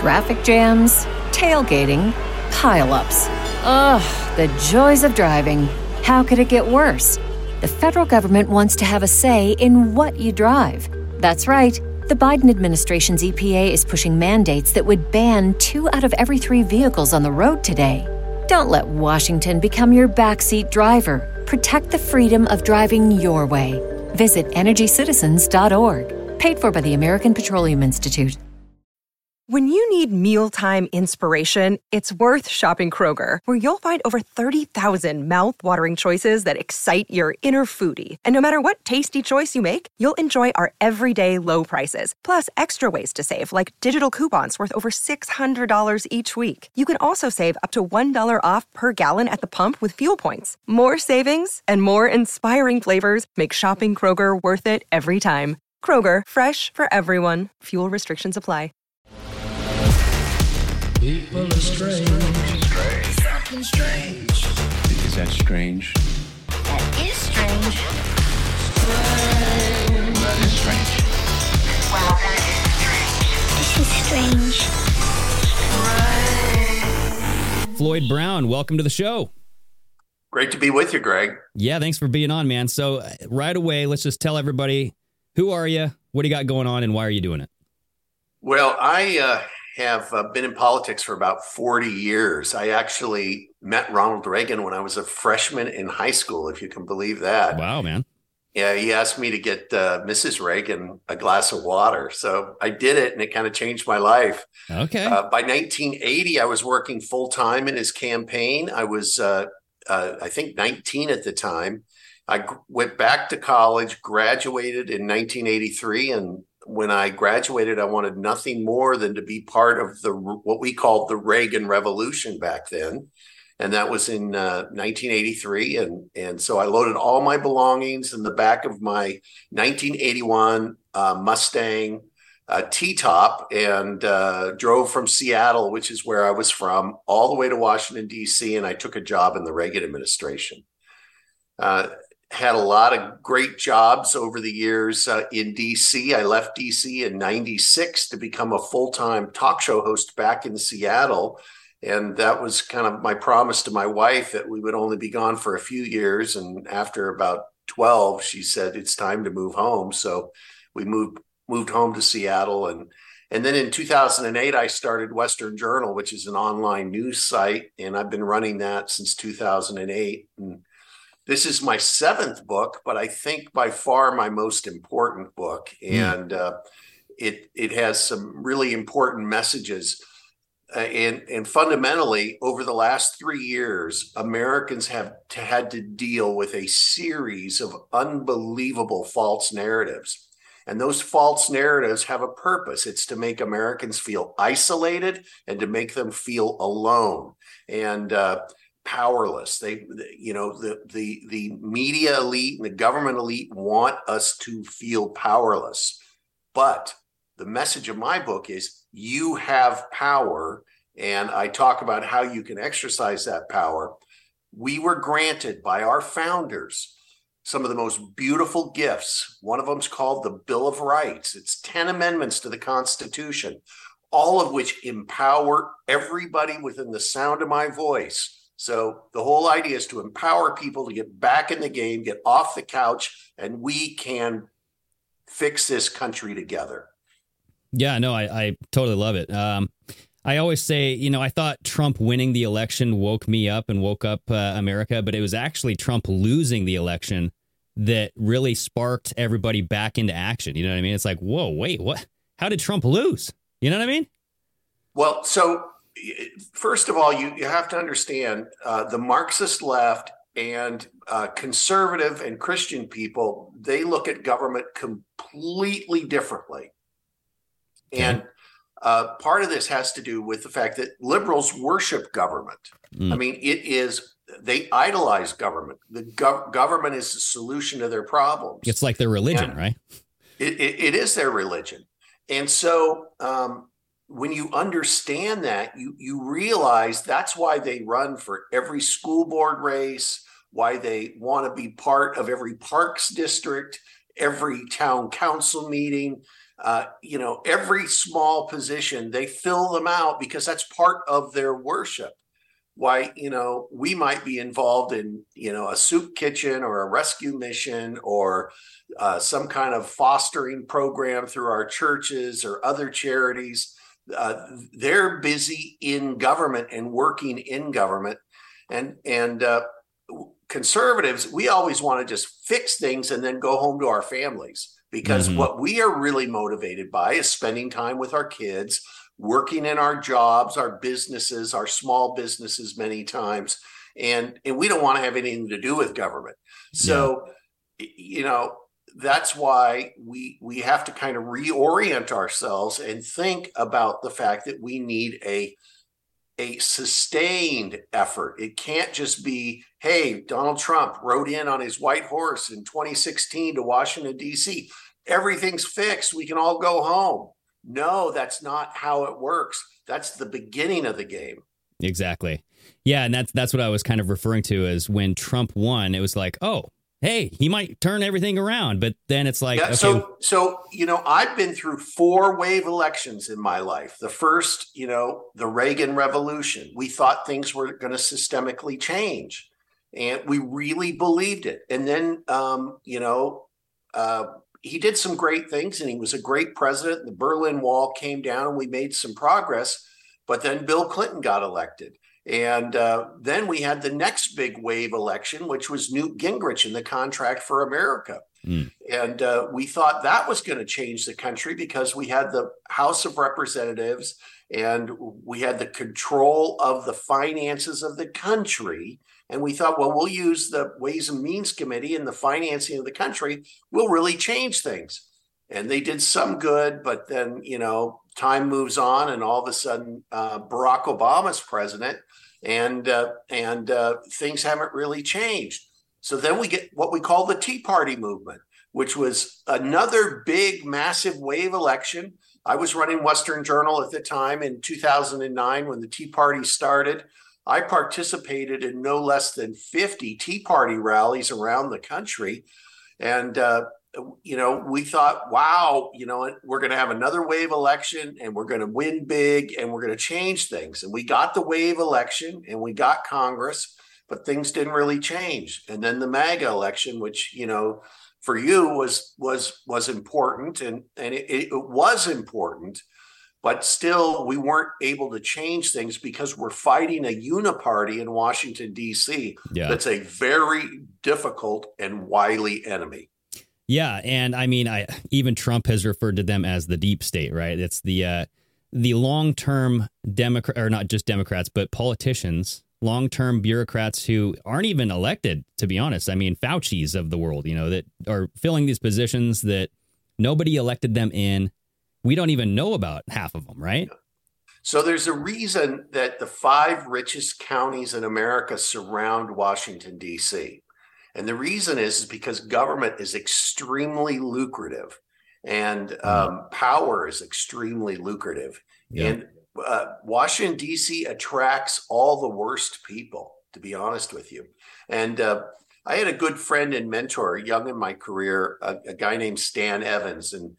Traffic jams, tailgating, pile-ups. Ugh, the joys of driving. How could it get worse? The federal government wants to have a say in what you drive. That's right. The Biden administration's EPA is pushing mandates that would ban 2 out of every 3 vehicles on the road today. Don't let Washington become your backseat driver. Protect the freedom of driving your way. Visit EnergyCitizens.org. Paid for by the American Petroleum Institute. When you need mealtime inspiration, it's worth shopping Kroger, where you'll find over 30,000 mouth-watering choices that excite your inner foodie. And no matter what tasty choice you make, you'll enjoy our everyday low prices, plus extra ways to save, like digital coupons worth over $600 each week. You can also save up to $1 off per gallon at the pump with fuel points. More savings and more inspiring flavors make shopping Kroger worth it every time. Kroger, fresh for everyone. Fuel restrictions apply. People are strange. Something strange. Is that strange? That is strange. That is strange. Well, that is strange. This is strange. Floyd Brown, welcome to the show. Great to be with you, Greg. Yeah, thanks for being on, man. So right away, let's just tell everybody, who are you, what do you got going on, and why are you doing it? Well, I have been in politics for about 40 years. I actually met Ronald Reagan when I was a freshman in high school, if you can believe that. Wow, man. Yeah, he asked me to get Mrs. Reagan a glass of water. So I did it, and it kind of changed my life. Okay. By 1980, I was working full-time in his campaign. I was, I think, 19 at the time. I went back to college, graduated in 1983, and when I graduated, I wanted nothing more than to be part of what we called the Reagan Revolution back then. And that was in 1983. And so I loaded all my belongings in the back of my 1981 Mustang T-top and drove from Seattle, which is where I was from, all the way to Washington, D.C. And I took a job in the Reagan administration. Had a lot of great jobs over the years in D.C. I left D.C. in 96 to become a full-time talk show host back in Seattle. And that was kind of my promise to my wife that we would only be gone for a few years. And after about 12, she said, it's time to move home. So we moved home to Seattle. And then in 2008, I started Western Journal, which is an online news site. And I've been running that since 2008. And this is my 7th book, but I think by far my most important book. And it has some really important messages. And fundamentally, over the last 3 years, Americans have had to deal with a series of unbelievable false narratives. And those false narratives have a purpose. It's to make Americans feel isolated and to make them feel alone and powerless. The media elite and the government elite want us to feel powerless. But the message of my book is you have power, and I talk about how you can exercise that power. We were granted by our founders some of the most beautiful gifts. One of them is called the Bill of Rights. It's 10 amendments to the Constitution, all of which empower everybody within the sound of my voice. So the whole idea is to empower people to get back in the game, get off the couch, and we can fix this country together. Yeah, no, I totally love it. I always say, I thought Trump winning the election woke me up and woke up America, but it was actually Trump losing the election that really sparked everybody back into action. You know what I mean? It's like, whoa, wait, what? How did Trump lose? You know what I mean? Well, so first of all, you have to understand the Marxist left and conservative and Christian people, they look at government completely differently. Okay. And part of this has to do with the fact that liberals worship government. I mean, they idolize government. The government is the solution to their problems. It's like their religion, right? It is their religion. And so when you understand that, you realize that's why they run for every school board race, why they want to be part of every parks district, every town council meeting. every small position, they fill them out because that's part of their worship. Why, we might be involved in, a soup kitchen or a rescue mission or some kind of fostering program through our churches or other charities. They're busy in government and working in government. And conservatives, we always want to just fix things and then go home to our families, because what we are really motivated by is spending time with our kids, working in our jobs, our businesses, our small businesses many times. And we don't want to have anything to do with government. So, that's why we have to kind of reorient ourselves and think about the fact that we need a sustained effort. It can't just be, hey, Donald Trump rode in on his white horse in 2016 to Washington, D.C. Everything's fixed. We can all go home. No, that's not how it works. That's the beginning of the game. Exactly. Yeah, and that's what I was kind of referring to as when Trump won, it was like, oh, hey, he might turn everything around. But then it's like, okay. So, I've been through 4 wave elections in my life. The first, the Reagan Revolution. We thought things were going to systemically change, and we really believed it. And then, he did some great things, and he was a great president. The Berlin Wall came down, and we made some progress. But then Bill Clinton got elected. And then we had the next big wave election, which was Newt Gingrich and the Contract for America. And we thought that was going to change the country because we had the House of Representatives and we had the control of the finances of the country. And we thought, well, we'll use the Ways and Means Committee and the financing of the country. We'll really change things. And they did some good, but then, time moves on, and all of a sudden, Barack Obama's president, and things haven't really changed. So then we get what we call the Tea Party movement, which was another big, massive wave election. I was running Western Journal at the time in 2009 when the Tea Party started. I participated in no less than 50 Tea Party rallies around the country. And, we thought, wow, we're going to have another wave election and we're going to win big and we're going to change things. And we got the wave election and we got Congress, but things didn't really change. And then the MAGA election, which, for you was important and it was important, but still we weren't able to change things because we're fighting a uniparty in Washington, D.C. That's a very difficult and wily enemy. Yeah, and I mean, even Trump has referred to them as the deep state, right? It's the long-term Democrat, or not just Democrats, but politicians, long-term bureaucrats who aren't even elected, to be honest. I mean, Fauci's of the world, that are filling these positions that nobody elected them in. We don't even know about half of them, right? So there's a reason that the 5 richest counties in America surround Washington, D.C. And the reason is because government is extremely lucrative and power is extremely lucrative. Yeah. And Washington, D.C. attracts all the worst people, to be honest with you. And I had a good friend and mentor young in my career, a guy named Stan Evans, and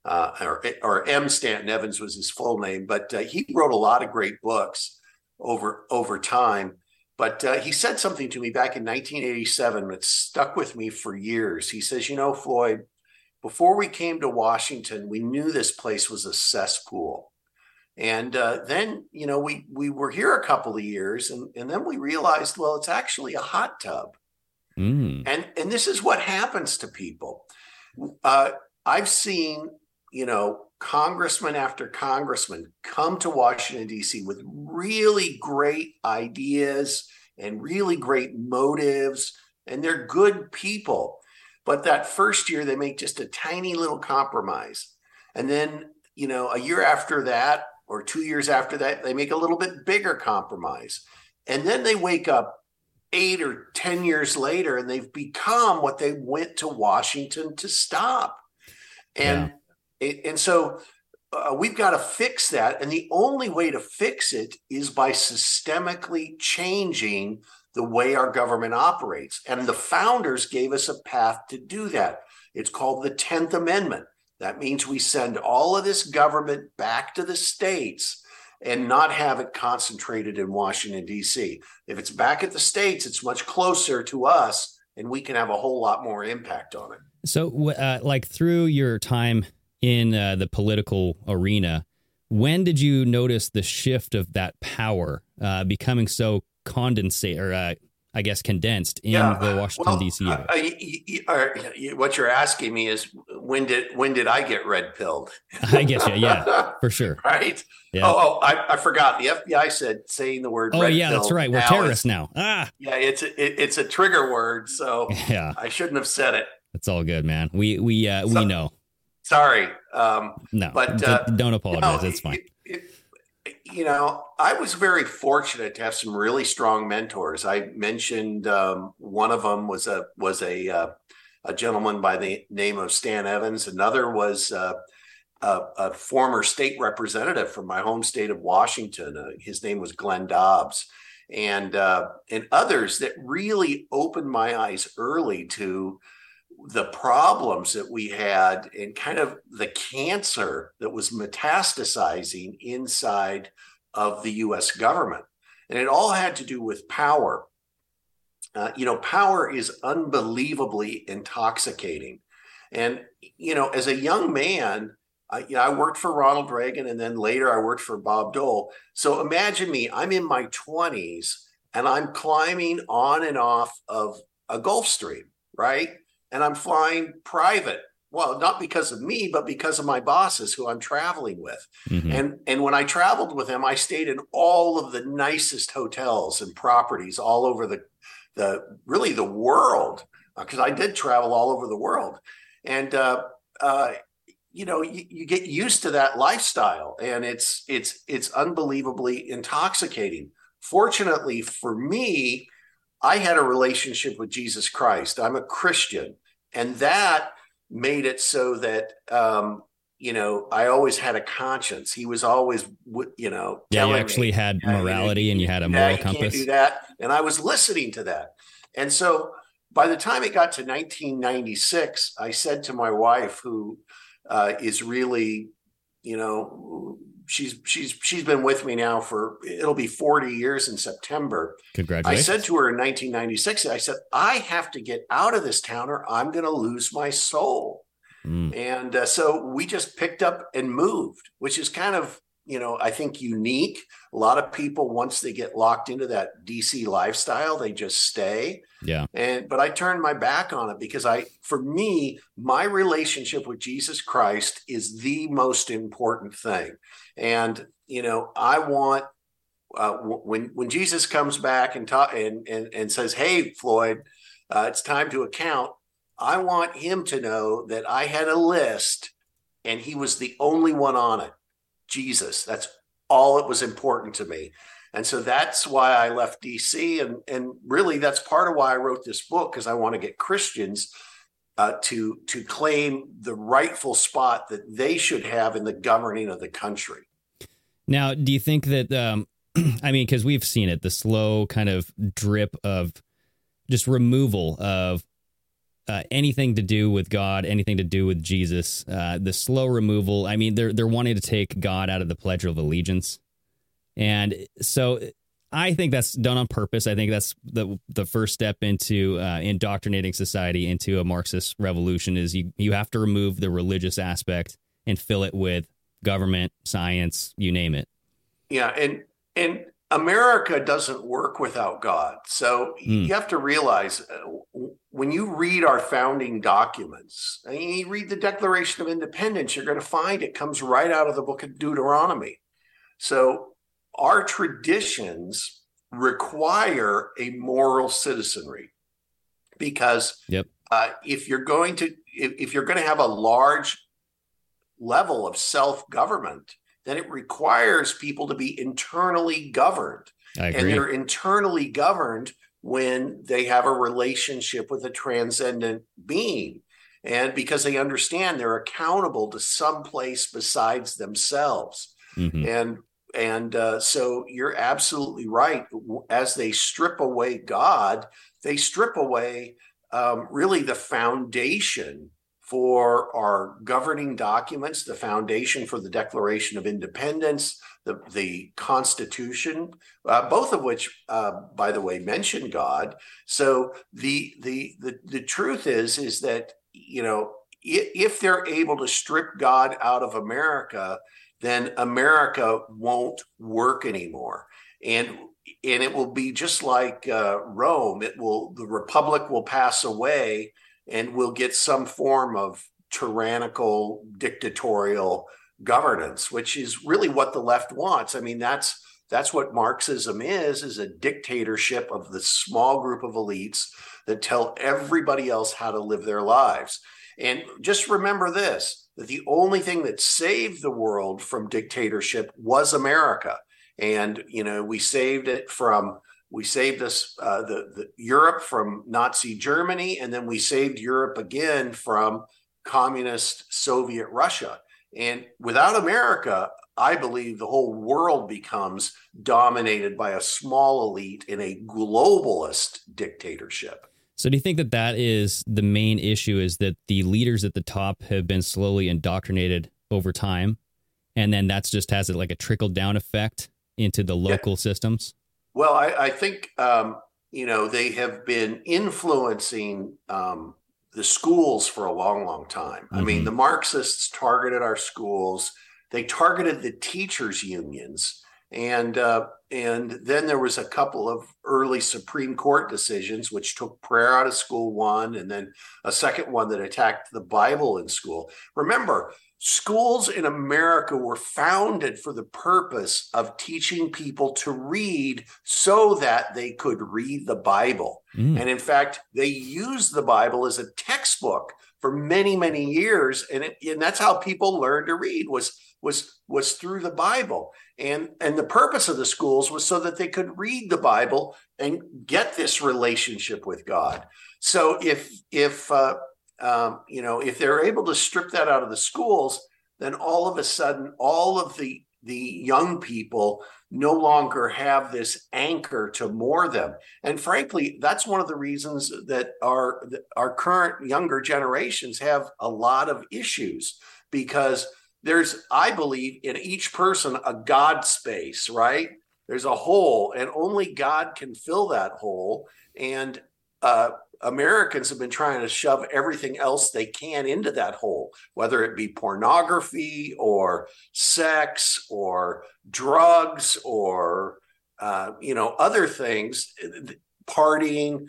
or M. Stanton Evans was his full name, but he wrote a lot of great books over time. But he said something to me back in 1987 that stuck with me for years. He says, Floyd, before we came to Washington, we knew this place was a cesspool. And then, we were here a couple of years and then we realized, well, it's actually a hot tub. And this is what happens to people. I've seen, congressman after congressman come to Washington, D.C. with really great ideas and really great motives, and they're good people. But that first year, they make just a tiny little compromise. And then, a year after that or 2 years after that, they make a little bit bigger compromise. And then they wake up 8 or 10 years later, and they've become what they went to Washington to stop. And so we've got to fix that. And the only way to fix it is by systemically changing the way our government operates. And the founders gave us a path to do that. It's called the 10th Amendment. That means we send all of this government back to the states and not have it concentrated in Washington, D.C. If it's back at the states, it's much closer to us, and we can have a whole lot more impact on it. So, like through your time in the political arena, when did you notice the shift of that power becoming so condensate, or I guess condensed in the Washington D.C. area? What you're asking me is when did I get red pilled? I guess yeah, for sure. Right? Yeah. Oh, I forgot. The FBI said saying the word. Oh red yeah, pill that's right. We're terrorists now. Yeah, it's a trigger word, so yeah, I shouldn't have said it. It's all good, man. We know. Sorry. No, but don't apologize. It's fine. I was very fortunate to have some really strong mentors. I mentioned one of them was a gentleman by the name of Stan Evans. Another was a former state representative from my home state of Washington. His name was Glenn Dobbs, and others that really opened my eyes early to the problems that we had and kind of the cancer that was metastasizing inside of the U.S. government. And it all had to do with power. Power is unbelievably intoxicating. And, as a young man, I worked for Ronald Reagan, and then later I worked for Bob Dole. So imagine me, I'm in my 20s and I'm climbing on and off of a Gulfstream, right? And I'm flying private. Well, not because of me, but because of my bosses who I'm traveling with. Mm-hmm. And when I traveled with them, I stayed in all of the nicest hotels and properties all over the world, because I did travel all over the world. And you get used to that lifestyle, and it's unbelievably intoxicating. Fortunately for me, I had a relationship with Jesus Christ. I'm a Christian, and that made it so that, I always had a conscience. He was always, you actually had morality and you had a moral compass. Can't do that. And I was listening to that. And so by the time it got to 1996, I said to my wife, who is really, she's been with me now it'll be 40 years in September. Congratulations. I said to her in 1996, I said, I have to get out of this town or I'm going to lose my soul. And so we just picked up and moved, which is kind of, I think unique. A lot of people, once they get locked into that DC lifestyle, they just stay. Yeah. But I turned my back on it because for me, my relationship with Jesus Christ is the most important thing. And, I want, when Jesus comes back and says, hey, Floyd, it's time to account. I want him to know that I had a list and he was the only one on it. Jesus. That's all that was important to me. And so that's why I left DC. And really, that's part of why I wrote this book, because I want to get Christians to claim the rightful spot that they should have in the governing of the country. Now, do you think that, because we've seen it, the slow kind of drip of just removal of anything to do with God, anything to do with Jesus, the slow removal. They're wanting to take God out of the Pledge of Allegiance. And so I think that's done on purpose. I think that's the first step into indoctrinating society into a Marxist revolution is you have to remove the religious aspect and fill it with government, science, you name it. Yeah. And America doesn't work without God. So you have to realize when you read our founding documents, and you read the Declaration of Independence, you're going to find it comes right out of the book of Deuteronomy. So our traditions require a moral citizenry, because if you're going to have a large level of self-government, then it requires people to be internally governed. I agree. And they're internally governed when they have a relationship with a transcendent being. And because they understand they're accountable to some place besides themselves. Mm-hmm. And so you're absolutely right. As they strip away God, they strip away really the foundation for our governing documents, the foundation for the Declaration of Independence, the Constitution, both of which, by the way, mention God. So the truth is that, you know, if they're able to strip God out of America, then America won't work anymore. And it will be just like Rome. The republic will pass away, and we'll get some form of tyrannical, dictatorial governance, which is really what the left wants. I mean, that's what Marxism is a dictatorship of the small group of elites that tell everybody else how to live their lives. And just remember this, that the only thing that saved the world from dictatorship was America. And, you know, we saved us the Europe from Nazi Germany, and then we saved Europe again from communist Soviet Russia. And without America, I believe the whole world becomes dominated by a small elite in a globalist dictatorship. So do you think that is the main issue, is that the leaders at the top have been slowly indoctrinated over time, and then that's just has it like a trickle down effect into the local systems? Well, I think, you know, they have been influencing the schools for a long, long time. Mm-hmm. I mean, the Marxists targeted our schools. They targeted the teachers' unions. And then there was a couple of early Supreme Court decisions which took prayer out of school, one, and then a second one that attacked the Bible in school. Remember, schools in America were founded for the purpose of teaching people to read so that they could read the Bible. And in fact, they used the Bible as a textbook for many, many years. And that's how people learned to read was through the Bible. And the purpose of the schools was so that they could read the Bible and get this relationship with God. So if you know, if they're able to strip that out of the schools, then all of a sudden, all of the young people no longer have this anchor to moor them. And frankly, that's one of the reasons that our current younger generations have a lot of issues, because there's, I believe, in each person a God space, right? There's a hole, and only God can fill that hole. And Americans have been trying to shove everything else they can into that hole, whether it be pornography or sex or drugs or, you know, other things, partying.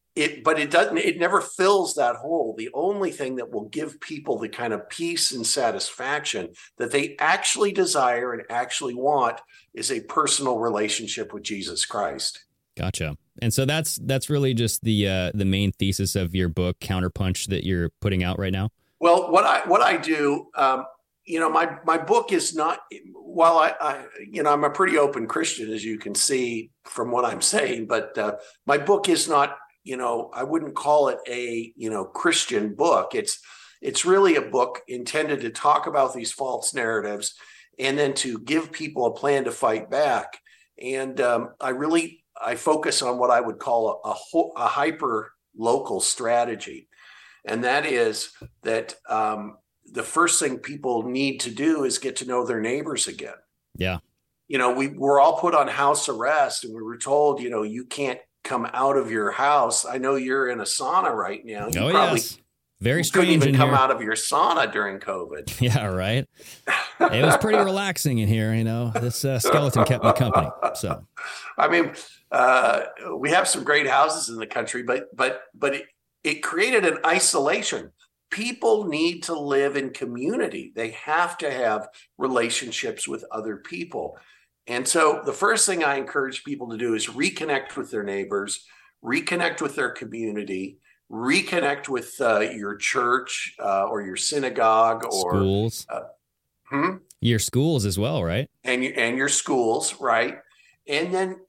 It never fills that hole. The only thing that will give people the kind of peace and satisfaction that they actually desire and actually want is a personal relationship with Jesus Christ. Gotcha. And so that's really just the main thesis of your book, Counterpunch, that you're putting out right now. Well, what I do, you know, my book is not, while I you know, I'm a pretty open Christian, as you can see from what I'm saying, but my book is not, you know, I wouldn't call it a, you know, Christian book. It's really a book intended to talk about these false narratives and then to give people a plan to fight back. And I focus on what I would call a hyper local strategy. And that is that the first thing people need to do is get to know their neighbors again. Yeah. You know, we're all put on house arrest, and we were told, you know, you can't come out of your house. I know you're in a sauna right now. You probably yes. Very strange. Couldn't even come out of your sauna during COVID. Yeah, right. It was pretty relaxing in here. You know, this skeleton kept me company. So, I mean, we have some great houses in the country, but it created an isolation. People need to live in community. They have to have relationships with other people. And so the first thing I encourage people to do is reconnect with their neighbors, reconnect with their community, reconnect with your church or your synagogue or schools. Your schools as well, right? And your schools, right? And then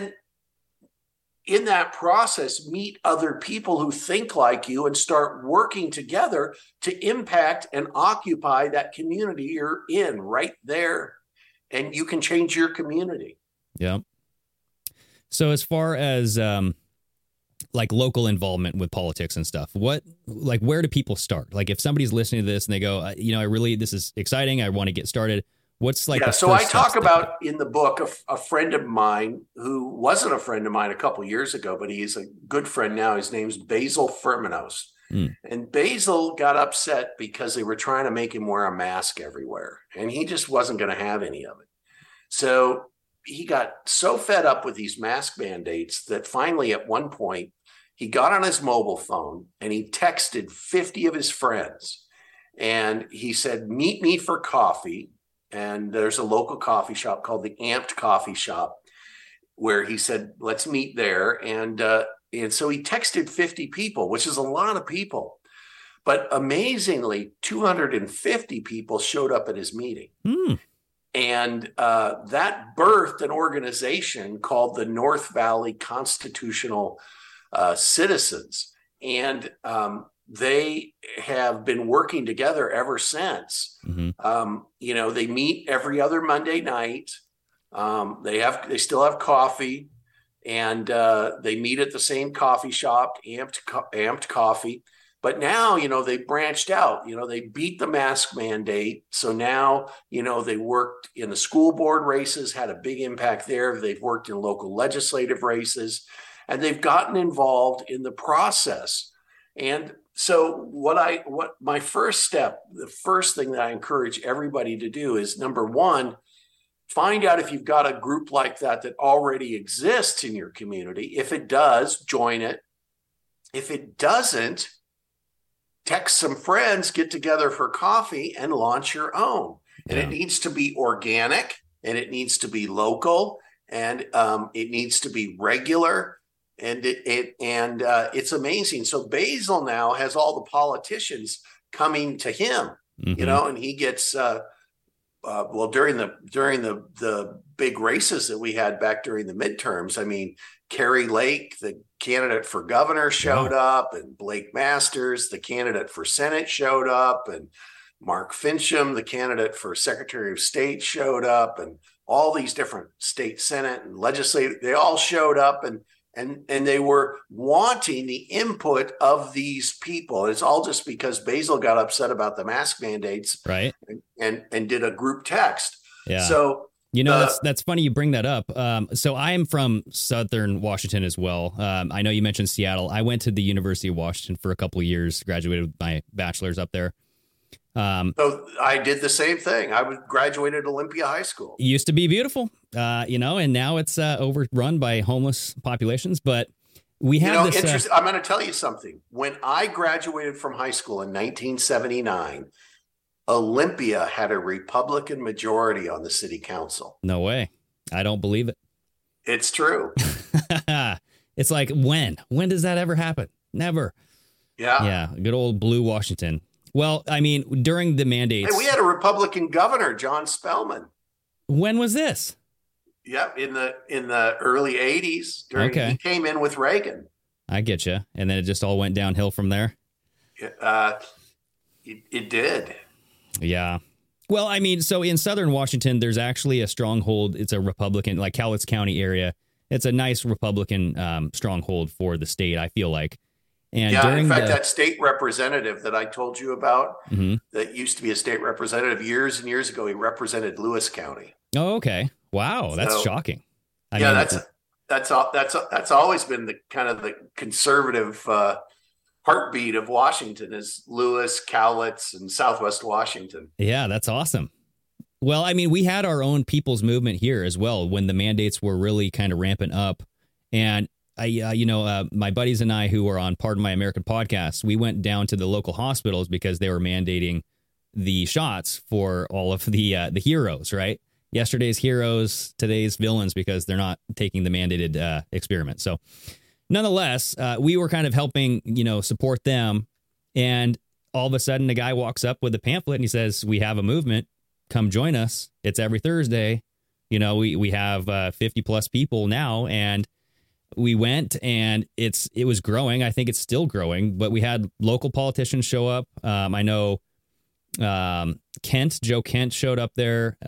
in that process, meet other people who think like you and start working together to impact and occupy that community you're in right there. And you can change your community. Yeah. So as far as like local involvement with politics and stuff. Where do people start? Like if somebody's listening to this and they go, this is exciting, I want to get started. What's like the so I first talk steps about in the book a friend of mine who wasn't a friend of mine a couple years ago, but he's a good friend now. His name's Basil Firminos. And Basil got upset because they were trying to make him wear a mask everywhere, and he just wasn't going to have any of it. So he got so fed up with these mask mandates that finally at one point he got on his mobile phone and he texted 50 of his friends, and he said, meet me for coffee. And there's a local coffee shop called the Amped Coffee Shop where he said, let's meet there. And so he texted 50 people, which is a lot of people. But amazingly, 250 people showed up at his meeting. And that birthed an organization called the North Valley Constitutional Citizens. And they have been working together ever since. They meet every other Monday night. They still have coffee, and they meet at the same coffee shop, Amped Coffee. But now, they branched out. They beat the mask mandate. So now, they worked in the school board races, had a big impact there. They've worked in local legislative races, and they've gotten involved in the process. And so what my first step, the first thing that I encourage everybody to do is, number one, find out if you've got a group like that already exists in your community. If it does, join it. If it doesn't, text some friends, get together for coffee and launch your own. And it needs to be organic, and it needs to be local, and it needs to be regular. And it's amazing. So Basil now has all the politicians coming to him, and he gets during the big races that we had back during the midterms. I mean, Kerry Lake, the candidate for governor, showed up, and Blake Masters, the candidate for Senate, showed up, and Mark Fincham, the candidate for Secretary of State, showed up, and all these different state Senate and legislative, they all showed up, and they were wanting the input of these people. It's all just because Basil got upset about the mask mandates, right? And did a group text. Yeah. So that's funny you bring that up. So I am from Southern Washington as well. I know you mentioned Seattle. I went to the University of Washington for a couple of years, graduated with my bachelor's up there. So I did the same thing. I graduated Olympia High School. It used to be beautiful, and now it's overrun by homeless populations. But we have this. I'm going to tell you something. When I graduated from high school in 1979, Olympia had a Republican majority on the city council. No way. I don't believe it. It's true. It's like, when does that ever happen? Never. Yeah. Yeah. Good old blue Washington. Well, I mean, during the mandates. Hey, we had a Republican governor, John Spellman. When was this? Yep, in the early 80s. He came in with Reagan. I get you. And then it just all went downhill from there. It did. Yeah. Well, I mean, so in Southern Washington, there's actually a stronghold. It's a Republican, like Cowlitz County area. It's a nice Republican stronghold for the state, I feel like. And in fact, that state representative that I told you about, that used to be a state representative years and years ago, he represented Lewis County. Oh, okay. Wow, that's shocking. I mean, that's always been the kind of the conservative heartbeat of Washington is Lewis, Cowlitz, and Southwest Washington. Yeah, that's awesome. Well, I mean, we had our own people's movement here as well when the mandates were really kind of ramping up, and my buddies and I who were on Pardon My American podcast, we went down to the local hospitals because they were mandating the shots for all of the heroes, right? Yesterday's heroes, today's villains, because they're not taking the mandated experiment. So nonetheless, we were kind of helping, support them. And all of a sudden, a guy walks up with a pamphlet and he says, we have a movement. Come join us. It's every Thursday. We have 50 plus people now, and we went, and it was growing. I think it's still growing, but we had local politicians show up. I know Joe Kent showed up there.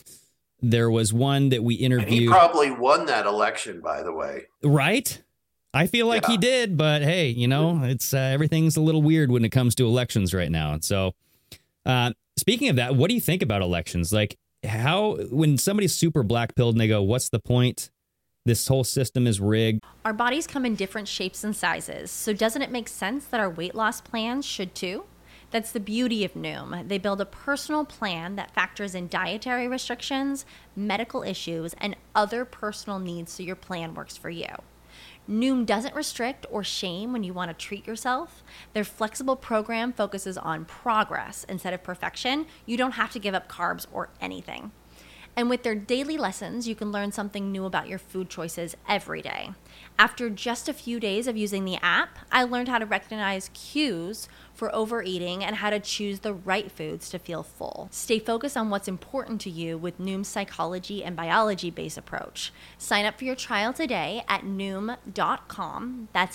There was one that we interviewed. And he probably won that election, by the way. Right? I feel like he did, but hey, it's everything's a little weird when it comes to elections right now. And so, speaking of that, what do you think about elections? Like, when somebody's super black-pilled and they go, what's the point? This whole system is rigged. Our bodies come in different shapes and sizes, so doesn't it make sense that our weight loss plans should too? That's the beauty of Noom. They build a personal plan that factors in dietary restrictions, medical issues, and other personal needs so your plan works for you. Noom doesn't restrict or shame when you want to treat yourself. Their flexible program focuses on progress instead of perfection. You don't have to give up carbs or anything. And with their daily lessons, you can learn something new about your food choices every day. After just a few days of using the app, I learned how to recognize cues for overeating and how to choose the right foods to feel full. Stay focused on what's important to you with Noom's psychology and biology-based approach. Sign up for your trial today at Noom.com. That's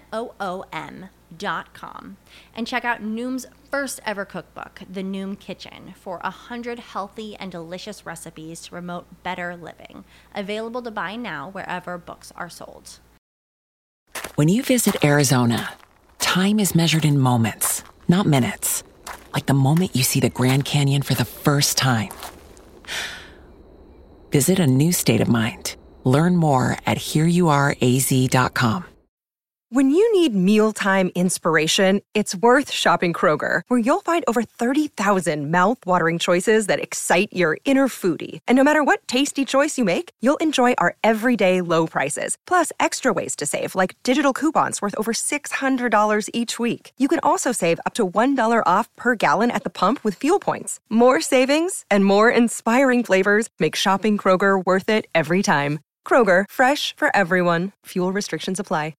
Noom.com. And check out Noom's first ever cookbook, The Noom Kitchen, for 100 healthy and delicious recipes to promote better living. Available to buy now wherever books are sold. When you visit Arizona, time is measured in moments, not minutes. Like the moment you see the Grand Canyon for the first time. Visit a new state of mind. Learn more at hereyouareaz.com. When you need mealtime inspiration, it's worth shopping Kroger, where you'll find over 30,000 mouth-watering choices that excite your inner foodie. And no matter what tasty choice you make, you'll enjoy our everyday low prices, plus extra ways to save, like digital coupons worth over $600 each week. You can also save up to $1 off per gallon at the pump with fuel points. More savings and more inspiring flavors make shopping Kroger worth it every time. Kroger, fresh for everyone. Fuel restrictions apply.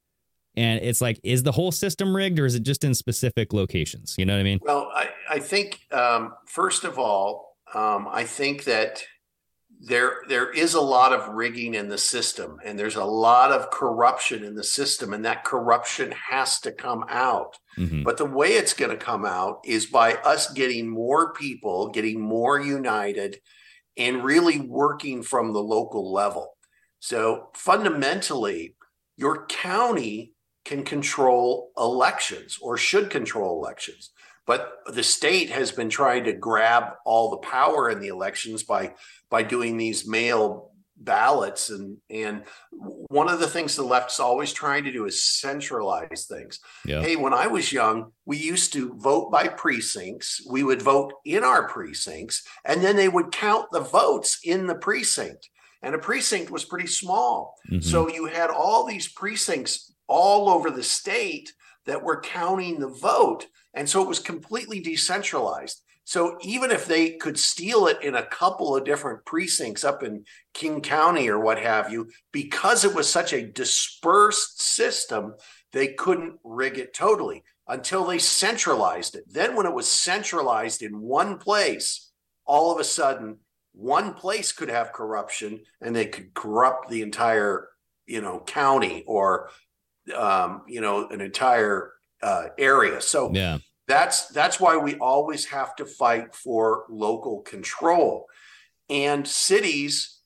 And it's like, is the whole system rigged, or is it just in specific locations? You know what I mean? Well, I think, first of all, I think that there is a lot of rigging in the system, and there's a lot of corruption in the system, and that corruption has to come out. Mm-hmm. But the way it's going to come out is by us getting more people, getting more united, and really working from the local level. So fundamentally, your county can control elections, or should control elections. But the state has been trying to grab all the power in the elections by doing these mail ballots. And one of the things the left's always trying to do is centralize things. Yeah. Hey, when I was young, we used to vote by precincts. We would vote in our precincts, and then they would count the votes in the precinct. And a precinct was pretty small. Mm-hmm. So you had all these precincts all over the state that were counting the vote. And so it was completely decentralized. So even if they could steal it in a couple of different precincts up in King County or what have you, because it was such a dispersed system, they couldn't rig it totally until they centralized it. Then when it was centralized in one place, all of a sudden, one place could have corruption, and they could corrupt the entire, county, or an entire area. So yeah, that's why we always have to fight for local control. And counties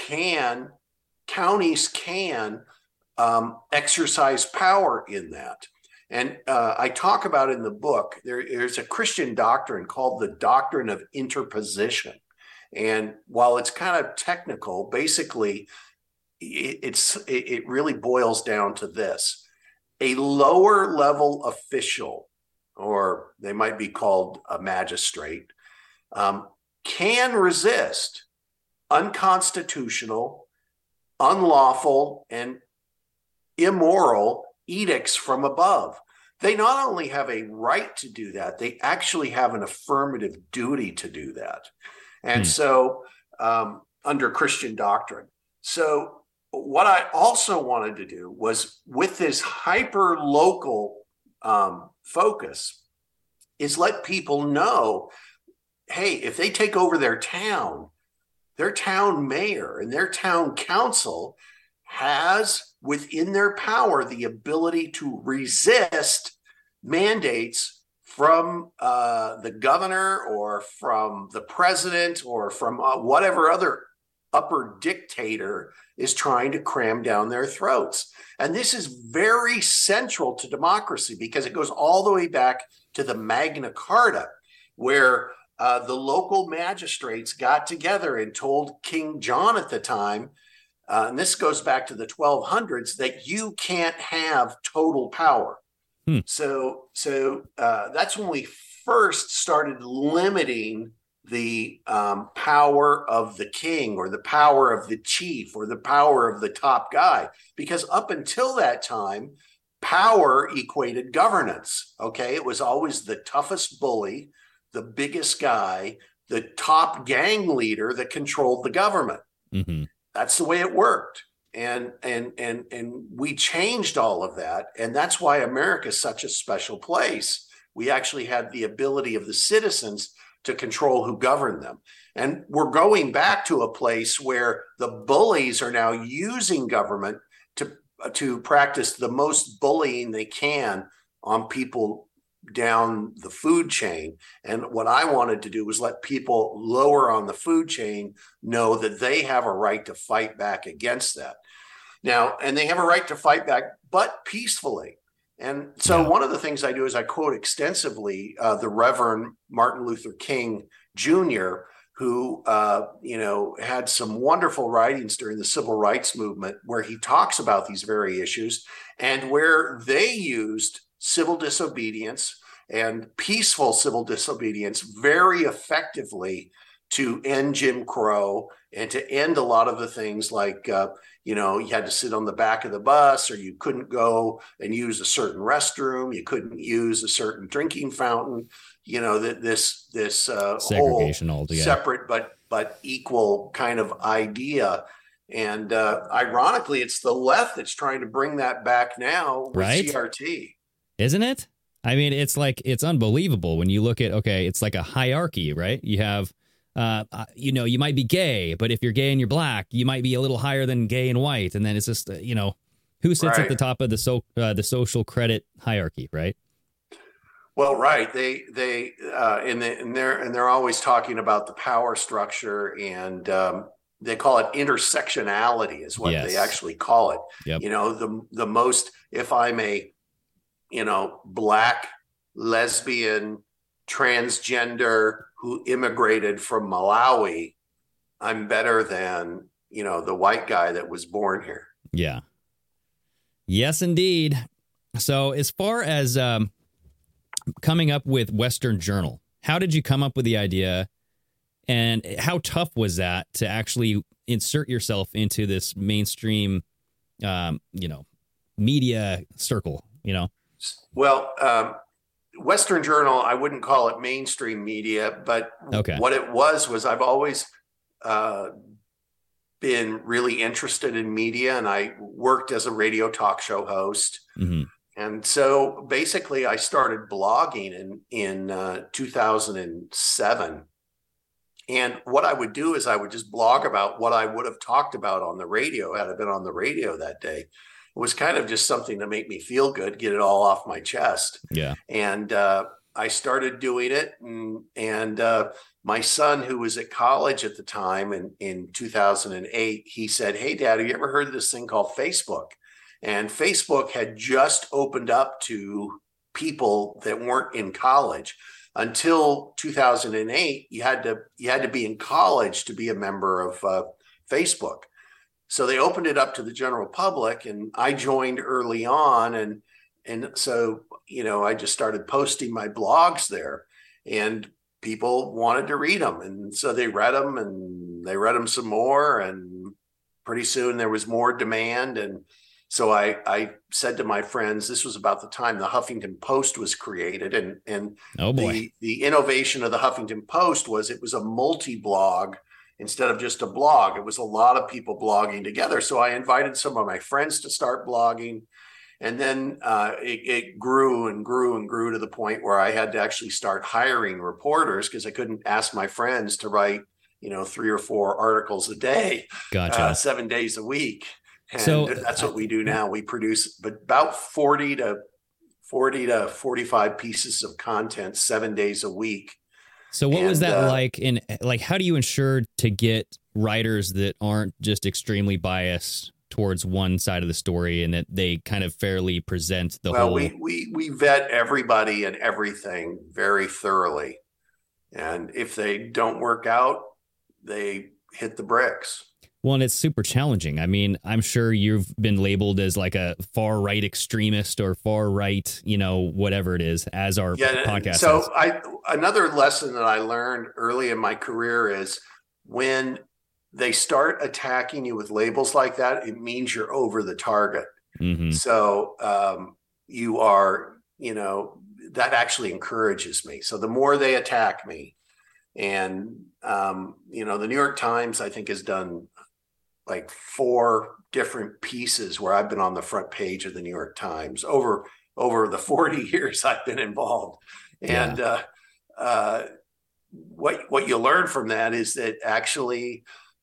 can exercise power in that. And I talk about in the book, there's a Christian doctrine called the doctrine of interposition. And while it's kind of technical, basically, it really boils down to this: a lower level official, or they might be called a magistrate, can resist unconstitutional, unlawful, and immoral edicts from above. They not only have a right to do that, they actually have an affirmative duty to do that. And so under Christian doctrine. So what I also wanted to do was, with this hyper local focus, is let people know, hey, if they take over their town mayor and their town council has within their power the ability to resist mandates from the governor, or from the president, or from whatever other upper dictator is trying to cram down their throats. And this is very central to democracy because it goes all the way back to the Magna Carta, where the local magistrates got together and told King John at the time, and this goes back to the 1200s, that you can't have total power. So that's when we first started limiting the power of the king or the power of the chief or the power of the top guy, because up until that time, power equated governance. Okay, it was always the toughest bully, the biggest guy, the top gang leader that controlled the government. Mm-hmm. That's the way it worked. And we changed all of that. And that's why America is such a special place. We actually had the ability of the citizens to control who governed them. And we're going back to a place where the bullies are now using government to practice the most bullying they can on people down the food chain. And what I wanted to do was let people lower on the food chain know that they have a right to fight back against that. Now, and they have a right to fight back, but peacefully. And so one of the things I do is I quote extensively the Reverend Martin Luther King Jr., who, had some wonderful writings during the civil rights movement where he talks about these very issues and where they used civil disobedience and peaceful civil disobedience very effectively to end Jim Crow and to end a lot of the things like, you had to sit on the back of the bus, or you couldn't go and use a certain restroom. You couldn't use a certain drinking fountain, this segregation whole altogether. Separate but equal kind of idea. And ironically, it's the left that's trying to bring that back now with right? CRT. Isn't it? I mean, it's unbelievable when you look at, it's like a hierarchy, right? You have, you might be gay, but if you're gay and you're black, you might be a little higher than gay and white. And then it's just, who sits at the top of the social credit hierarchy, right? Well, right. They're always talking about the power structure, and they call it intersectionality is what they actually call it. Yep. The most, if I'm a, black, lesbian, transgender who immigrated from Malawi, I'm better than, the white guy that was born here. Yeah. Yes, indeed. So as far as coming up with Western Journal, how did you come up with the idea, and how tough was that to actually insert yourself into this mainstream, media circle, Well, Western Journal, I wouldn't call it mainstream media, but what it was I've always been really interested in media, and I worked as a radio talk show host. Mm-hmm. And so basically I started blogging in 2007. And what I would do is I would just blog about what I would have talked about on the radio had I been on the radio that day. It was kind of just something to make me feel good, get it all off my chest. Yeah. And I started doing it. And my son, who was at college at the time in 2008, he said, "Hey, Dad, have you ever heard of this thing called Facebook?" And Facebook had just opened up to people that weren't in college. Until 2008, you had to be in college to be a member of Facebook. So they opened it up to the general public, and I joined early on. And so, I just started posting my blogs there, and people wanted to read them. And so they read them, and they read them some more. And pretty soon there was more demand. And so I said to my friends, this was about the time the Huffington Post was created. And oh boy. The innovation of the Huffington Post was it was a multi-blog instead of just a blog. It was a lot of people blogging together. So I invited some of my friends to start blogging. And then it grew and grew and grew to the point where I had to actually start hiring reporters because I couldn't ask my friends to write, 3 or 4 articles a day, Gotcha. 7 days a week. And so that's what we do now. We produce about 40 to 45 pieces of content 7 days a week. So what was that like? And like, how do you ensure to get writers that aren't just extremely biased towards one side of the story and that they kind of fairly present the whole? Well, we vet everybody and everything very thoroughly. And if they don't work out, they hit the bricks. Well, and it's super challenging. I mean, I'm sure you've been labeled as like a far right extremist or far right, whatever it is, as our podcast. So another lesson that I learned early in my career is when they start attacking you with labels like that, it means you're over the target. Mm-hmm. So you are, that actually encourages me. So the more they attack me, and the New York Times, I think, has done like 4 different pieces where I've been on the front page of the New York Times over the 40 years I've been involved. And what you learn from that is that actually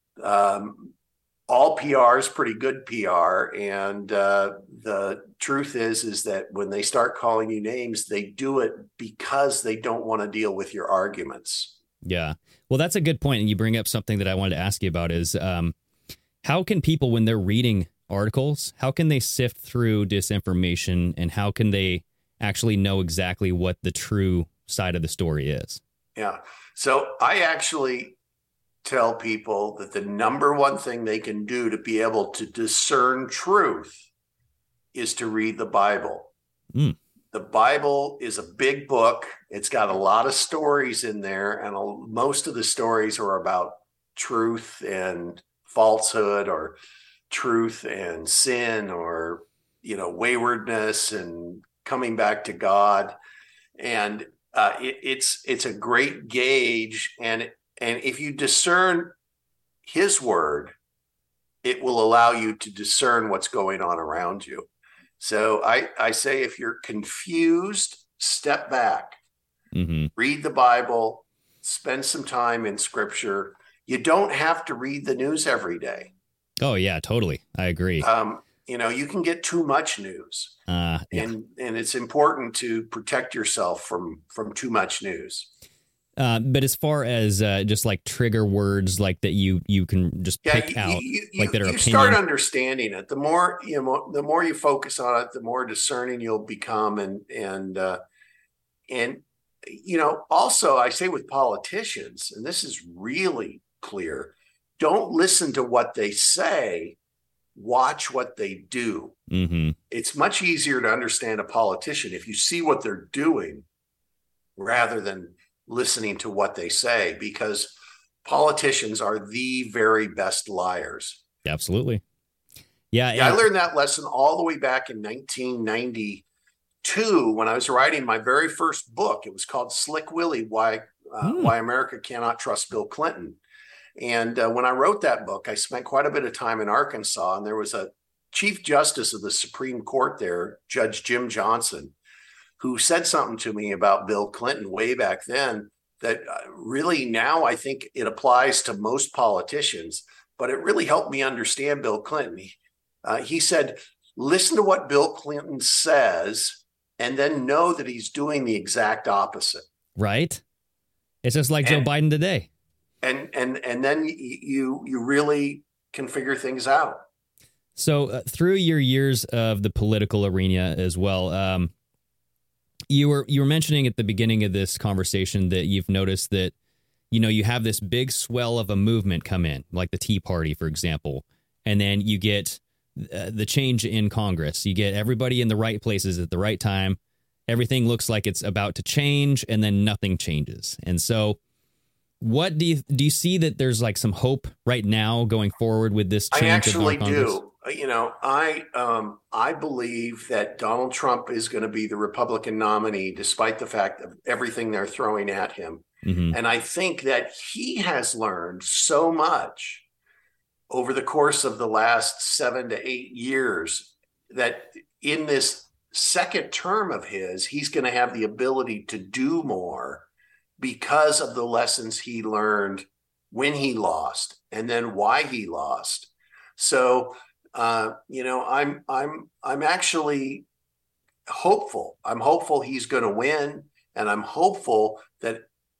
all PR is pretty good PR. And the truth is that when they start calling you names, they do it because they don't want to deal with your arguments. Yeah. Well, that's a good point. And you bring up something that I wanted to ask you about is how can people, when they're reading articles, how can they sift through disinformation and how can they actually know exactly what the true side of the story is? Yeah. So I actually tell people that the number one thing they can do to be able to discern truth is to read the Bible. Mm. The Bible is a big book. It's got a lot of stories in there, and most of the stories are about truth and falsehood, or truth and sin, or waywardness and coming back to God. And it's a great gauge, and if you discern His word, it will allow you to discern what's going on around you. So I say, if you're confused, step back, mm-hmm. read the Bible, spend some time in Scripture. You don't have to read the news every day. Oh, yeah, totally. I agree. You can get too much news, yeah. and it's important to protect yourself from too much news. But as far as just like trigger words like that, you can just pick out like that are you opinion. Start understanding it. The more the more you focus on it, the more discerning you'll become. And also I say with politicians, and this is really clear, don't listen to what they say. Watch what they do. Mm-hmm. It's much easier to understand a politician if you see what they're doing rather than listening to what they say, because politicians are the very best liars. Absolutely. Yeah. I learned that lesson all the way back in 1992 when I was writing my very first book. It was called Slick Willie, Why America Cannot Trust Bill Clinton. And when I wrote that book, I spent quite a bit of time in Arkansas, and there was a Chief Justice of the Supreme Court there, Judge Jim Johnson, who said something to me about Bill Clinton way back then that really now I think it applies to most politicians, but it really helped me understand Bill Clinton. He said, listen to what Bill Clinton says and then know that he's doing the exact opposite. Right. It's just like Joe Biden today. And then you really can figure things out. So through your years of the political arena as well, you were mentioning at the beginning of this conversation that you've noticed that, you have this big swell of a movement come in, like the Tea Party, for example, and then you get the change in Congress. You get everybody in the right places at the right time. Everything looks like it's about to change, and then nothing changes. And so what do you see that there's like some hope right now going forward with this change? I actually do. I believe that Donald Trump is going to be the Republican nominee, despite the fact of everything they're throwing at him. Mm-hmm. And I think that he has learned so much over the course of the last 7 to 8 years that in this second term of his, he's going to have the ability to do more because of the lessons he learned when he lost and then why he lost. So, I'm actually hopeful. I'm hopeful he's going to win, and I'm hopeful that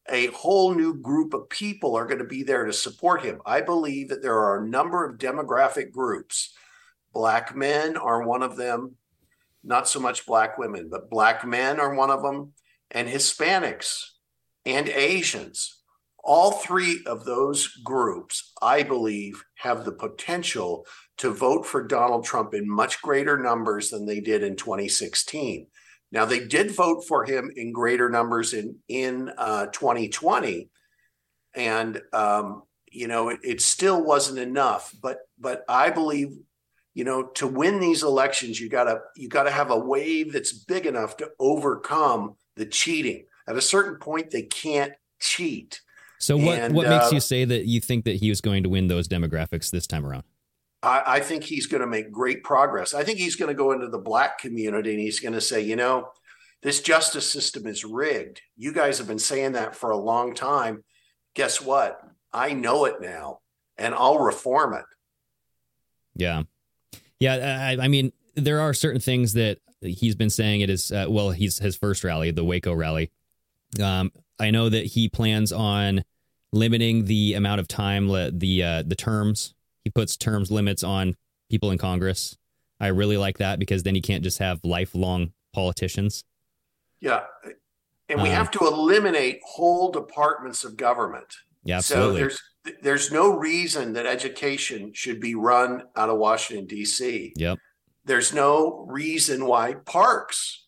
a whole new group of people are going to be there to support him. I believe that there are a number of demographic groups. Black men are one of them, not so much black women, but black men are one of them, and Hispanics and Asians. All three of those groups, I believe, have the potential to vote for Donald Trump in much greater numbers than they did in 2016. Now, they did vote for him in greater numbers in 2020, and it still wasn't enough. But I believe, to win these elections, you gotta have a wave that's big enough to overcome the cheating. At a certain point, they can't cheat. So what makes you say that you think that he was going to win those demographics this time around? I think he's going to make great progress. I think he's going to go into the black community and he's going to say, this justice system is rigged. You guys have been saying that for a long time. Guess what? I know it now, and I'll reform it. Yeah. Yeah. I mean, there are certain things that he's been saying. It is, his first rally, the Waco rally. I know that he plans on limiting the amount of time, the terms. He puts terms limits on people in Congress. I really like that because then you can't just have lifelong politicians. Yeah. And we have to eliminate whole departments of government. Yeah, absolutely. So there's no reason that education should be run out of Washington, D.C. Yep. There's no reason why parks,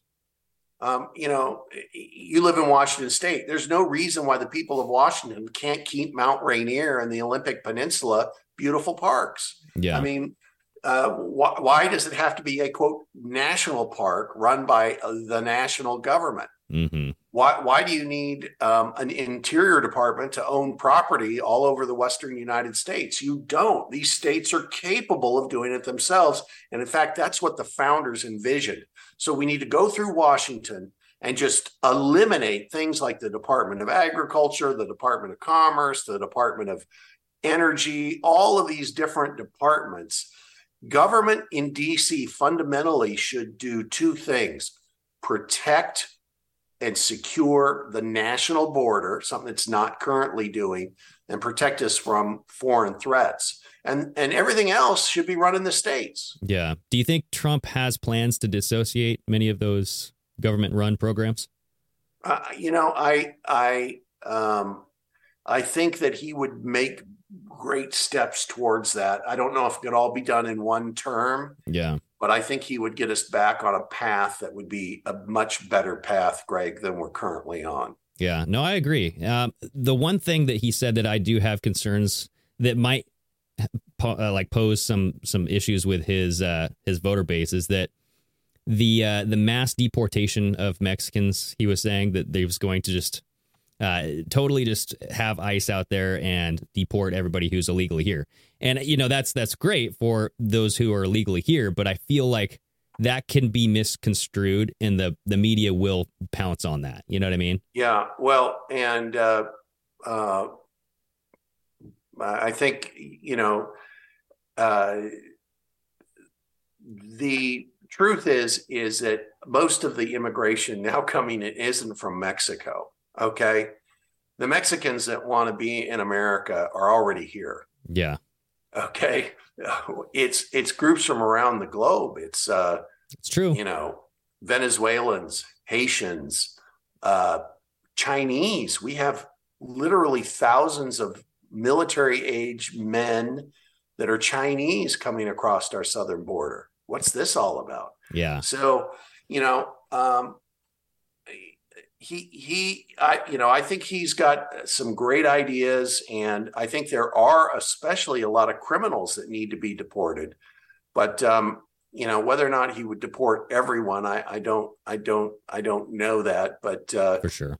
you live in Washington State. There's no reason why the people of Washington can't keep Mount Rainier and the Olympic Peninsula beautiful parks. Yeah. I mean, why does it have to be a, quote, national park run by the national government? Mm-hmm. Why do you need an interior department to own property all over the Western United States? You don't. These states are capable of doing it themselves. And in fact, that's what the founders envisioned. So we need to go through Washington and just eliminate things like the Department of Agriculture, the Department of Commerce, the Department of Energy, all of these different departments. Government in DC fundamentally should do two things: protect and secure the national border, something it's not currently doing, and protect us from foreign threats. And everything else should be run in the states. Yeah. Do you think Trump has plans to dissociate many of those government-run programs? I think that he would make great steps towards that. I don't know if it could all be done in one term. Yeah. But I think he would get us back on a path that would be a much better path, Greg, than we're currently on. Yeah, no, I agree. The one thing that he said that I do have concerns that might pose some issues with his voter base is that the mass deportation of Mexicans. He was saying that they was going to just totally just have ICE out there and deport everybody who's illegally here. And, that's great for those who are illegally here. But I feel like that can be misconstrued and the media will pounce on that. You know what I mean? Yeah. Well, and I think, the truth is that most of the immigration now coming in isn't from Mexico. Okay. The Mexicans that want to be in America are already here. Yeah. Okay. It's groups from around the globe. It's true. Venezuelans, Haitians, Chinese. We have literally thousands of military age men that are Chinese coming across our southern border. What's this all about? Yeah. So, I think he's got some great ideas, and I think there are especially a lot of criminals that need to be deported. But whether or not he would deport everyone, I don't know that. But for sure,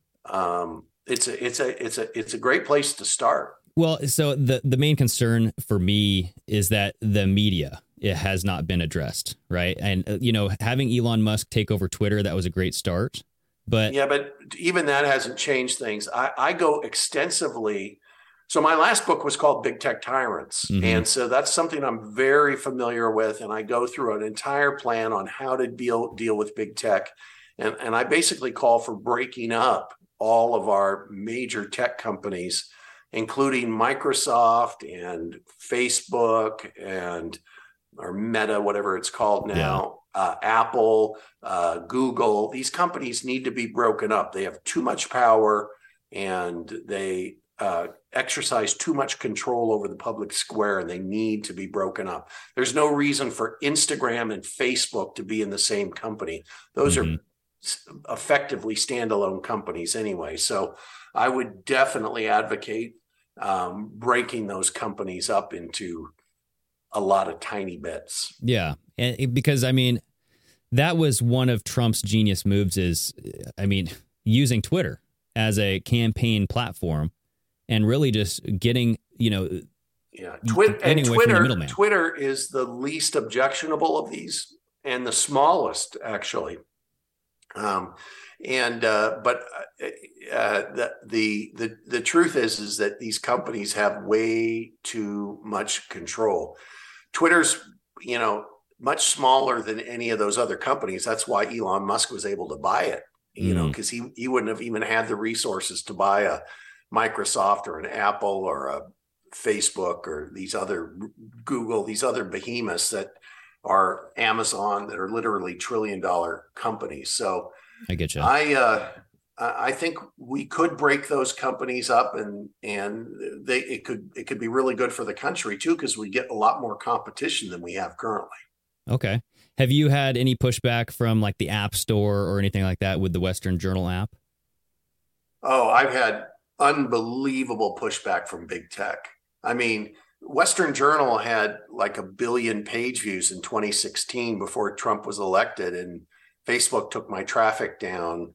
it's a great place to start. Well, so the main concern for me is that the media, it has not been addressed, right? And having Elon Musk take over Twitter, that was a great start. But even that hasn't changed things. I go extensively. So my last book was called Big Tech Tyrants. Mm-hmm. And so that's something I'm very familiar with. And I go through an entire plan on how to deal with big tech. And I basically call for breaking up all of our major tech companies, including Microsoft and Facebook and or Meta, whatever it's called now, Apple, Google. These companies need to be broken up. They have too much power and they exercise too much control over the public square, and they need to be broken up. There's no reason for Instagram and Facebook to be in the same company. Those are effectively standalone companies anyway. So I would definitely advocate breaking those companies up into a lot of tiny bits. Yeah. And because, I mean, that was one of Trump's genius moves is, I mean, using Twitter as a campaign platform and really just getting, you know, Twitter is the least objectionable of these and the smallest, actually. The truth is that these companies have way too much control. Twitter's, you know, much smaller than any of those other companies. That's why Elon Musk was able to buy it, you know, because he wouldn't have even had the resources to buy a Microsoft or an Apple or a Facebook or these other Google, these other behemoths that are Amazon that are literally $1 trillion companies. So I get you. I think we could break those companies up, and it could be really good for the country too, because we get a lot more competition than we have currently. Okay. Have you had any pushback from like the App Store or anything like that with the Western Journal app? Oh, I've had unbelievable pushback from big tech. I mean, Western Journal had like 1 billion page views in 2016 before Trump was elected, and Facebook took my traffic down,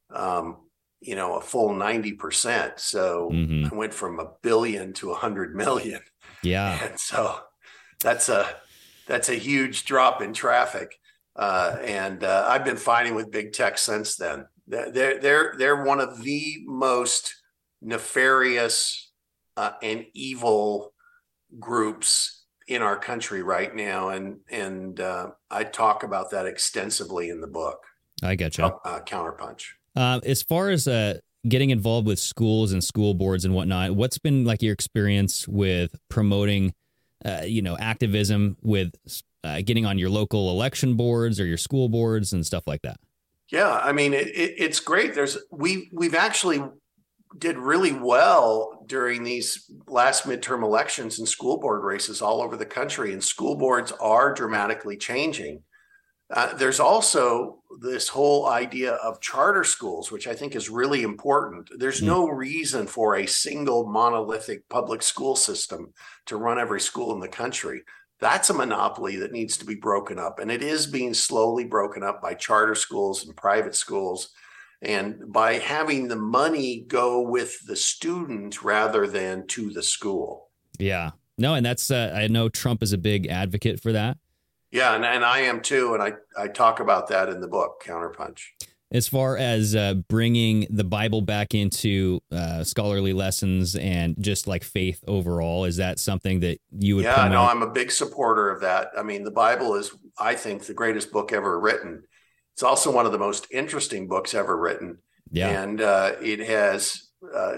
you know, a full 90%. So I went from 1 billion to 100 million. Yeah. And so that's a huge drop in traffic. I've been fighting with big tech since then. They're one of the most nefarious and evil groups in our country right now, and I talk about that extensively in the book. I get you. Counterpunch. As far as getting involved with schools and school boards and whatnot, what's been like your experience with promoting, activism with getting on your local election boards or your school boards and stuff like that? Yeah, I mean, it's great. We've actually did really well during these last midterm elections and school board races all over the country, and school boards are dramatically changing. There's also this whole idea of charter schools, which I think is really important. There's no reason for a single monolithic public school system to run every school in the country. That's a monopoly that needs to be broken up, and it is being slowly broken up by charter schools and private schools, and by having the money go with the student rather than to the school. Yeah. No, and that's I know Trump is a big advocate for that. Yeah, and I am too, and I talk about that in the book, Counterpunch. As far as bringing the Bible back into scholarly lessons and just like faith overall, is that something that you would promote? No, I'm a big supporter of that. I mean, the Bible is, I think, the greatest book ever written. It's also one of the most interesting books ever written. Yeah. And it has,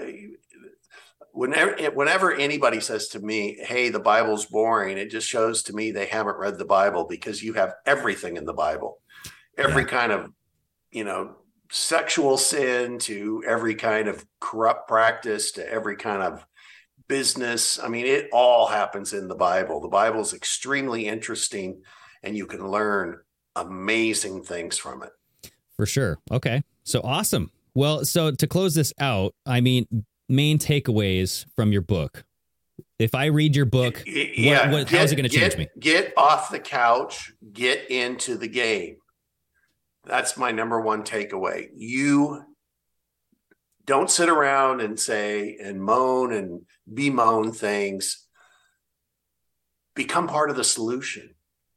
whenever anybody says to me, hey, the Bible's boring, it just shows to me they haven't read the Bible, because you have everything in the Bible. Every kind of, sexual sin to every kind of corrupt practice to every kind of business. I mean, it all happens in the Bible. The Bible is extremely interesting, and you can learn amazing things from it. For sure. Okay. So awesome. Well, so to close this out, I mean, main takeaways from your book. If I read your book, how's it going to change me? Get off the couch, get into the game. That's my number one takeaway. You don't sit around and say and moan and bemoan things. Become part of the solution.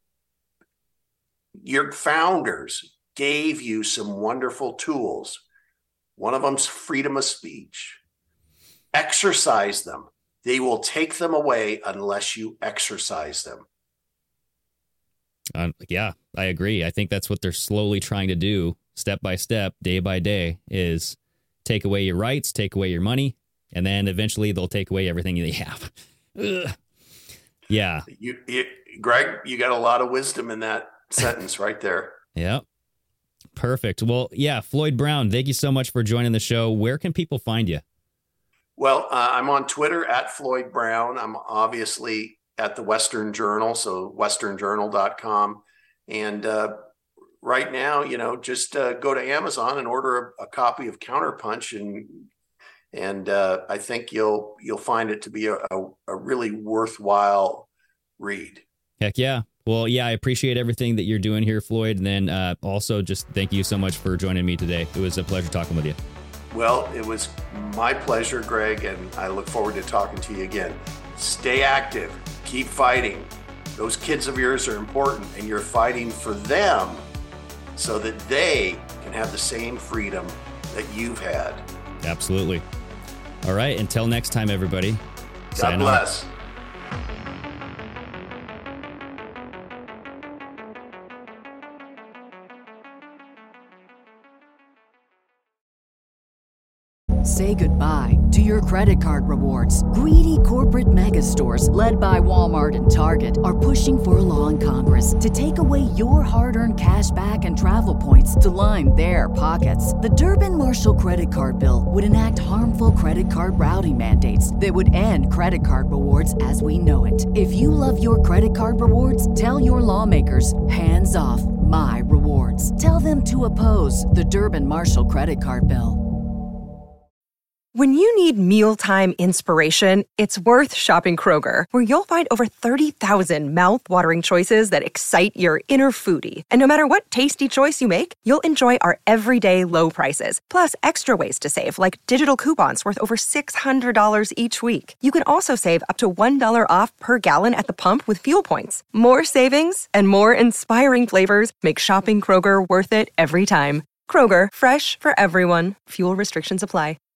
Your founders gave you some wonderful tools. One of them's freedom of speech. Exercise them. They will take them away unless you exercise them. Yeah, I agree. I think that's what they're slowly trying to do, step by step, day by day, is take away your rights, take away your money, and then eventually they'll take away everything you have. Ugh. Yeah. Greg, you got a lot of wisdom in that sentence right there. Yeah. Perfect. Well, yeah, Floyd Brown, thank you so much for joining the show. Where can people find you? Well, I'm on Twitter at Floyd Brown. I'm obviously at the Western Journal, so westernjournal.com. And right now, just go to Amazon and order a copy of Counterpunch, and I think you'll find it to be a really worthwhile read. Heck yeah. Well, yeah, I appreciate everything that you're doing here, Floyd. And then also just thank you so much for joining me today. It was a pleasure talking with you. Well, it was my pleasure, Greg, and I look forward to talking to you again. Stay active. Keep fighting. Those kids of yours are important, and you're fighting for them so that they can have the same freedom that you've had. Absolutely. All right. Until next time, everybody. God bless. Say goodbye to your credit card rewards. Greedy corporate mega stores, led by Walmart and Target, are pushing for a law in Congress to take away your hard-earned cash back and travel points to line their pockets. The Durbin-Marshall credit card bill would enact harmful credit card routing mandates that would end credit card rewards as we know it. If you love your credit card rewards, tell your lawmakers, hands off my rewards. Tell them to oppose the Durbin-Marshall credit card bill. When you need mealtime inspiration, it's worth shopping Kroger, where you'll find over 30,000 mouth-watering choices that excite your inner foodie. And no matter what tasty choice you make, you'll enjoy our everyday low prices, plus extra ways to save, like digital coupons worth over $600 each week. You can also save up to $1 off per gallon at the pump with fuel points. More savings and more inspiring flavors make shopping Kroger worth it every time. Kroger, fresh for everyone. Fuel restrictions apply.